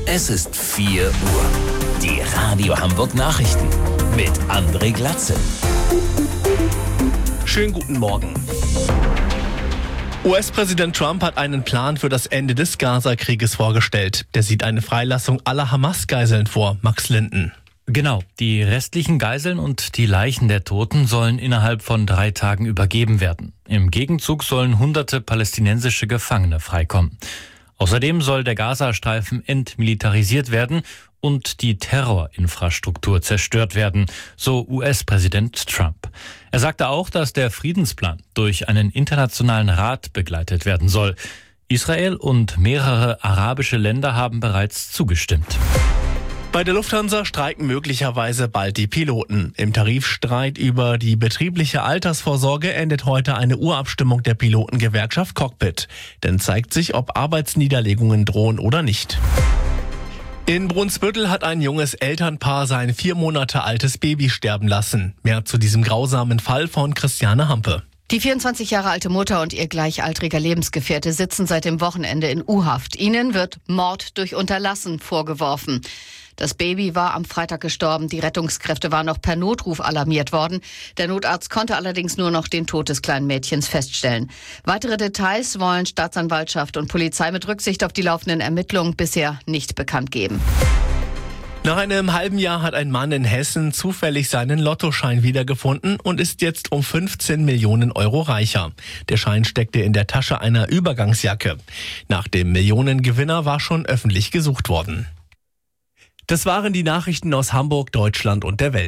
Es ist 4 Uhr. Die Radio Hamburg Nachrichten mit André Glatze. Schönen guten Morgen. US-Präsident Trump hat einen Plan für das Ende des Gaza-Krieges vorgestellt. Der sieht eine Freilassung aller Hamas-Geiseln vor. Max Linden. Genau, die restlichen Geiseln und die Leichen der Toten sollen innerhalb von 3 Tagen übergeben werden. Im Gegenzug sollen hunderte palästinensische Gefangene freikommen. Außerdem soll der Gazastreifen entmilitarisiert werden und die Terrorinfrastruktur zerstört werden, so US-Präsident Trump. Er sagte auch, dass der Friedensplan durch einen internationalen Rat begleitet werden soll. Israel und mehrere arabische Länder haben bereits zugestimmt. Bei der Lufthansa streiken möglicherweise bald die Piloten. Im Tarifstreit über die betriebliche Altersvorsorge endet heute eine Urabstimmung der Pilotengewerkschaft Cockpit. Dann zeigt sich, ob Arbeitsniederlegungen drohen oder nicht. In Brunsbüttel hat ein junges Elternpaar sein 4 Monate altes Baby sterben lassen. Mehr zu diesem grausamen Fall von Christiane Hampe. Die 24 Jahre alte Mutter und ihr gleichaltriger Lebensgefährte sitzen seit dem Wochenende in U-Haft. Ihnen wird Mord durch Unterlassen vorgeworfen. Das Baby war am Freitag gestorben. Die Rettungskräfte waren noch per Notruf alarmiert worden. Der Notarzt konnte allerdings nur noch den Tod des kleinen Mädchens feststellen. Weitere Details wollen Staatsanwaltschaft und Polizei mit Rücksicht auf die laufenden Ermittlungen bisher nicht bekannt geben. Nach einem halben Jahr hat ein Mann in Hessen zufällig seinen Lottoschein wiedergefunden und ist jetzt um 15 Millionen Euro reicher. Der Schein steckte in der Tasche einer Übergangsjacke. Nach dem Millionengewinner war schon öffentlich gesucht worden. Das waren die Nachrichten aus Hamburg, Deutschland und der Welt.